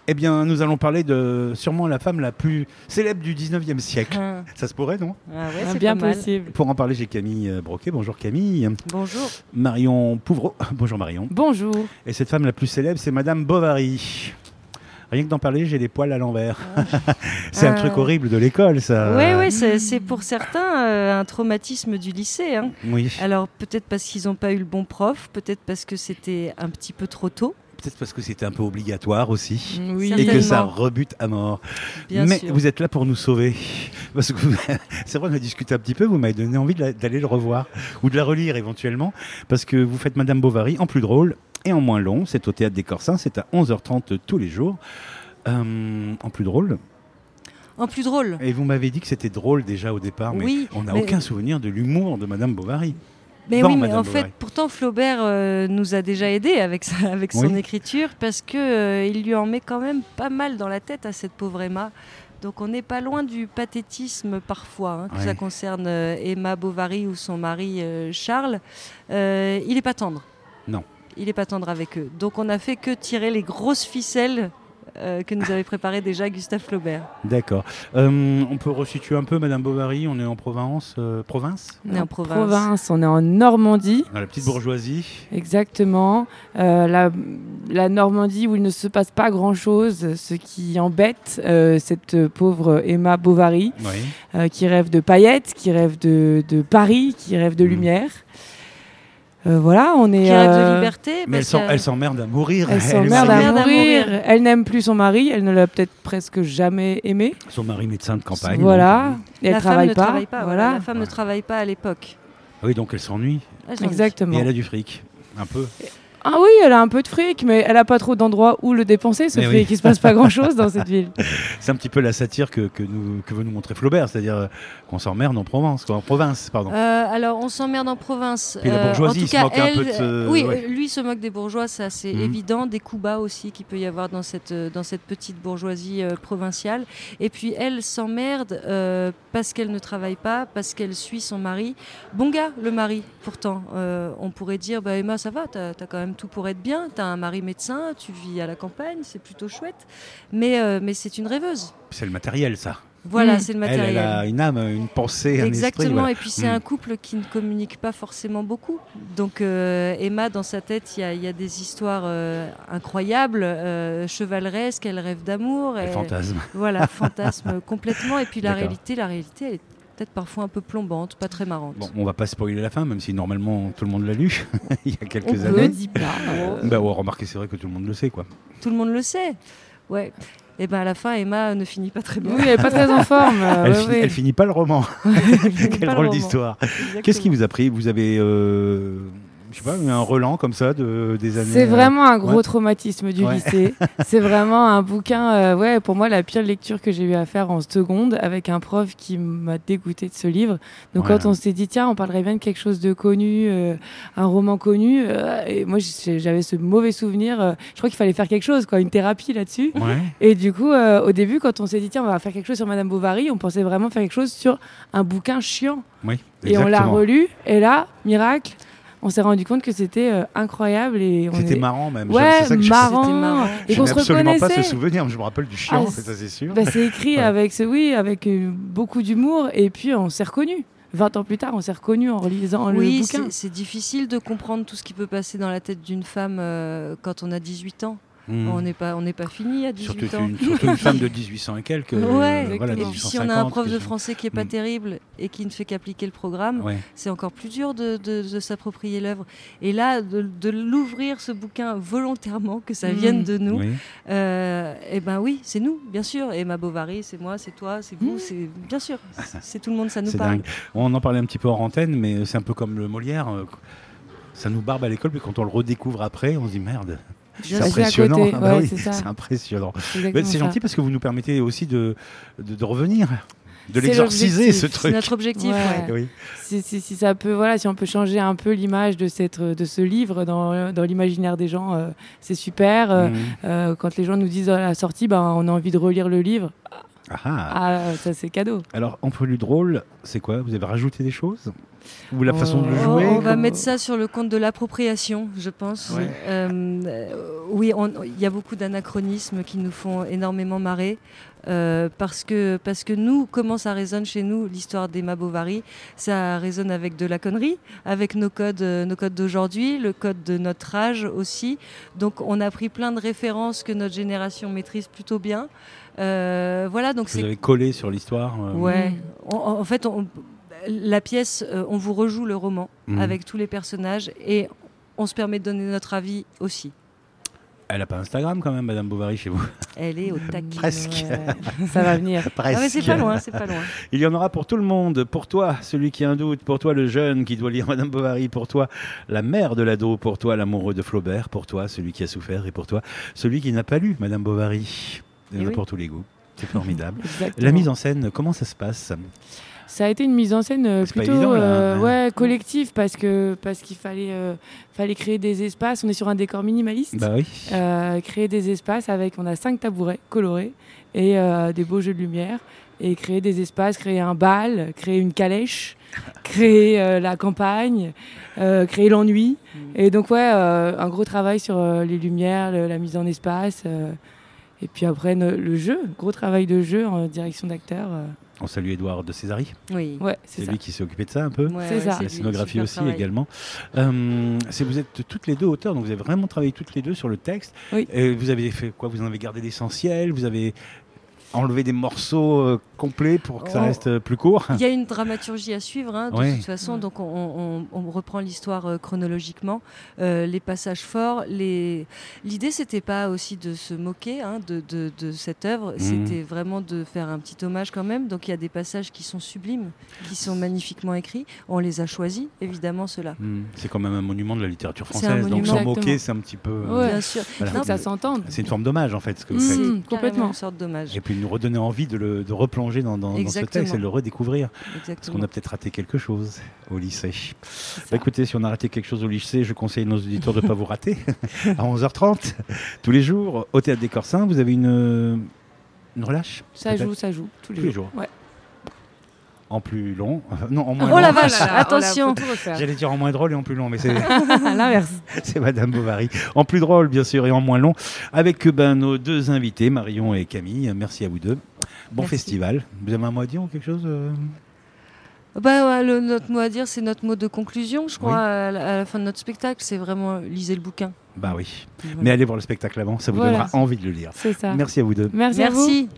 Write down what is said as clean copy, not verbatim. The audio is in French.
Eh bien, nous allons parler de sûrement la femme la plus célèbre du 19e siècle. Ça se pourrait, non? Ah ouais, c'est bien pas mal. possible. Pour en parler, j'ai Camille Broquet. Bonjour Camille. Bonjour. Marion Pouvreau. Bonjour Marion. Bonjour. Et cette femme la plus célèbre, c'est Madame Bovary. Rien que d'en parler, j'ai les poils à l'envers. C'est un truc horrible de l'école, ça. Oui, c'est pour certains un traumatisme du lycée. Hein. Oui. Alors peut-être parce qu'ils n'ont pas eu le bon prof, peut-être parce que c'était un petit peu trop tôt. Peut-être parce que c'était un peu obligatoire aussi. Oui. Et que ça Certainement. rebute à mort. Bien Mais sûr. vous êtes là pour nous sauver. Parce que c'est vrai, on a discuté un petit peu, vous m'avez donné envie d'aller le revoir. Ou de la relire éventuellement. Parce que vous faites Madame Bovary en plus drôle et en moins long. C'est au Théâtre des Corsins, c'est à 11h30 tous les jours. En plus drôle. En plus drôle. Et vous m'avez dit que c'était drôle déjà au départ, mais Oui, on n'a mais- aucun souvenir de l'humour de Madame Bovary. Mais Dans oui, mais Madame en Bovary. fait, pourtant Flaubert nous a déjà aidés avec son Oui. écriture parce que il lui en met quand même pas mal dans la tête à cette pauvre Emma. Donc on n'est pas loin du pathétisme parfois, hein, que Ouais. ça concerne Emma Bovary ou son mari Charles. Il n'est pas tendre. Non. Il n'est pas tendre avec eux. Donc on n'a fait que tirer les grosses ficelles que nous avait préparées déjà Gustave Flaubert. D'accord. On peut resituer un peu Madame Bovary, on est en province. On est en province. On est en Normandie. Dans la petite bourgeoisie. Exactement. La Normandie où il ne se passe pas grand-chose, ce qui embête cette pauvre Emma Bovary, Oui. qui rêve de paillettes, qui rêve de Paris, qui rêve de lumière. Voilà, on est... Qui rêve de liberté. Mais parce que- elle s'emmerde à mourir. Elle s'emmerde s'emmerde à à mourir. mourir. Elle n'aime plus son mari. Elle ne l'a peut-être presque jamais aimé. Son mari médecin de campagne. Voilà. donc, Et elle la femme travaille ne pas. travaille pas. Voilà. La femme ne travaille pas à l'époque. oui, donc elle s'ennuie. Elle s'en dit. Exactement. Et elle a du fric. Un peu. Ah oui, elle a un peu de fric, mais elle a pas trop d'endroits où le dépenser, ce Mais fait oui. qu'il se passe pas grand-chose dans cette ville. C'est un petit peu la satire que veut nous montrer Flaubert, c'est-à-dire qu'on s'emmerde en Provence, quoi. En province, pardon. Alors, on s'emmerde en province. Puis la bourgeoisie en tout se cas, moque un elle, peu de ce- oui, ouais. lui se moque des bourgeois, ça c'est Mhm. évident. Des coups bas aussi qu'il peut y avoir dans cette petite bourgeoisie provinciale. Et puis elle s'emmerde parce qu'elle ne travaille pas, parce qu'elle suit son mari. Bon gars, le mari, pourtant. On pourrait dire, bah, Emma, ça va, t'as quand même tout pour être bien. T'as un mari médecin, tu vis à la campagne, c'est plutôt chouette. Mais c'est une rêveuse. C'est le matériel, ça. Voilà, c'est le Elle, matériel. elle a une âme, une pensée, un Exactement, esprit. Voilà. et puis c'est un couple qui ne communique pas forcément beaucoup. Donc Emma, dans sa tête, il y a des histoires incroyables, chevaleresques, elle rêve d'amour. Elle fantasme. Voilà, fantasme complètement. Et puis la D'accord. réalité, elle est peut-être parfois un peu plombante, pas très marrante. Bon, on va pas spoiler la fin, même si normalement tout le monde l'a lu il y a quelques On peut. années. Ne dis pas. Bah ouais, remarquez, c'est vrai que tout le monde le sait, quoi. Tout le monde le sait. Ouais. Et ben à la fin, Emma ne finit pas très bien. Oui, elle est pas très en forme. Elle finit pas le roman. Quel pas le drôle roman. d'histoire. Exactement. Qu'est-ce qui vous a pris? Vous avez, je sais pas, eu un relan comme ça des années. C'est vraiment un gros ouais. traumatisme du Ouais. lycée. C'est vraiment un bouquin, pour moi, la pire lecture que j'ai eu à faire en seconde, avec un prof qui m'a dégoûté de ce livre. Donc Ouais. quand on s'est dit, tiens, on parlerait bien de quelque chose de connu, un roman connu, et moi j'avais ce mauvais souvenir, je crois qu'il fallait faire quelque chose, quoi, une thérapie là-dessus. Ouais. Et du coup, au début, quand on s'est dit, tiens, on va faire quelque chose sur Madame Bovary, on pensait vraiment faire quelque chose sur un bouquin chiant. Oui. Et on l'a exactement. relu, et là, miracle, on s'est rendu compte que c'était incroyable. Et C'était marrant même. Ouais, C'est ça que je- marrant. C'était marrant. Et Je qu'on n'ai se absolument pas ce reconnaissait. souvenir, mais je me rappelle du chiant, Ah, ça c'est sûr. Bah, c'est écrit Ouais. avec beaucoup d'humour, et puis on s'est reconnus. 20 ans plus tard, on s'est reconnus en relisant le Oui, bouquin. c'est difficile de comprendre tout ce qui peut passer dans la tête d'une femme quand on a 18 ans. Hmm. On n'est pas fini à 18 Surtout ans. surtout une femme de 1800 et quelques. Ouais, voilà, et puis si on a un 1850, prof de quelque chose. français qui est pas Mm. terrible et qui ne fait qu'appliquer le programme, Ouais. c'est encore plus dur de s'approprier l'œuvre. Et là, de l'ouvrir ce bouquin volontairement, que ça vienne de nous, Oui. et ben oui, c'est nous, bien sûr. Emma Bovary, c'est moi, c'est toi, c'est vous, c'est bien sûr, c'est tout le monde, ça nous C'est parle. dingue. On en parlait un petit peu hors antenne, mais c'est un peu comme le Molière. Ça nous barbe à l'école, puis quand on le redécouvre après, on se dit merde. Bien C'est sûr. impressionnant. côté, Ah bah ouais, oui, c'est ça. c'est impressionnant. C'est Mais exactement c'est ça. gentil parce que vous nous permettez aussi de revenir, de C'est l'exorciser l'objectif. ce C'est truc. notre objectif. Ouais. Ouais. Oui. Si ça peut, voilà, si on peut changer un peu l'image de ce livre dans l'imaginaire des gens, c'est super. Mhm. Quand les gens nous disent à la sortie, ben, on a envie de relire le livre. Ah ah. Ah, ça c'est cadeau. Alors, en plus drôle, c'est quoi? Vous avez rajouté des choses? Ou la façon de le jouer On va mettre ça sur le compte de l'appropriation, je pense. Oui. Oui, il y a beaucoup d'anachronismes qui nous font énormément marrer. Parce que nous, comment ça résonne chez nous, l'histoire d'Emma Bovary, ça résonne avec de la connerie, avec nos codes d'aujourd'hui, le code de notre âge aussi. Donc on a pris plein de références que notre génération maîtrise plutôt bien. Voilà, donc vous avez collé sur l'histoire. Ouais. En fait, la pièce, on vous rejoue le roman avec tous les personnages et on se permet de donner notre avis aussi. Elle n'a pas Instagram quand même, Madame Bovary, chez vous? Elle est au taquet. Presque. Ouais, ça va venir. Presque. Ah ouais, c'est pas loin, c'est pas loin. Il y en aura pour tout le monde. Pour toi, celui qui a un doute. Pour toi, le jeune qui doit lire Madame Bovary. Pour toi, la mère de l'ado. Pour toi, l'amoureux de Flaubert. Pour toi, celui qui a souffert. Et pour toi, celui qui n'a pas lu Madame Bovary. Il y en a pour tous les goûts. C'est formidable. La mise en scène, comment ça se passe? Ça a été une mise en scène plutôt évident, là, collective parce qu'il fallait créer des espaces. On est sur un décor minimaliste. Bah oui. Créer des espaces on a 5 tabourets colorés et des beaux jeux de lumière. Et créer des espaces, créer un bal, créer une calèche, créer la campagne, créer l'ennui. Et donc un gros travail sur les lumières, la mise en espace. Et puis après le jeu, gros travail de jeu en direction d'acteur. On salue Édouard de Césari. Oui. Ouais, c'est lui qui s'est occupé de ça un peu. C'est ça. La scénographie aussi travail. également. Vous êtes toutes les deux auteurs, donc vous avez vraiment travaillé toutes les deux sur le texte. Oui. Vous avez fait quoi? Vous en avez gardé l'essentiel? Vous avez enlevé des morceaux complets pour que ça reste plus court? Il y a une dramaturgie à suivre, de toute façon, donc on reprend l'histoire chronologiquement, les passages forts. L'idée, c'était pas aussi de se moquer de cette œuvre, c'était vraiment de faire un petit hommage quand même. Donc il y a des passages qui sont sublimes, qui sont magnifiquement écrits. On les a choisis, évidemment, ceux-là. C'est quand même un monument de la littérature française, monument. donc s'en Exactement. moquer, c'est un petit peu... Bien sûr. Voilà. Faut que ça s'entende. C'est une forme d'hommage, en fait, ce que vous faites. C'est complètement une sorte d'hommage. Et puis nous redonner envie de replonger dans ce texte et de le redécouvre. Parce qu'on a peut-être raté quelque chose au lycée. Écoutez, si on a raté quelque chose au lycée, je conseille à nos auditeurs de ne pas vous rater. À 11h30, tous les jours, au Théâtre des Corsins, vous avez une relâche? Ça joue tous les jours. Ouais. En plus long. Non, en moins Oh long. la vache, attention. J'allais dire en moins drôle et en plus long, mais c'est l'inverse. C'est Madame Bovary. En plus drôle, bien sûr, et en moins long, avec nos deux invités, Marion et Camille. Merci à vous deux. Bon Merci. festival. Vous avez un mot à dire ou quelque chose? Notre mot à dire, c'est notre mot de conclusion, je crois, à la fin de notre spectacle. C'est vraiment lisez le bouquin. Bah oui. Mais allez voir le spectacle avant, ça vous donnera envie de le lire. C'est ça. Merci à vous deux. Merci à vous.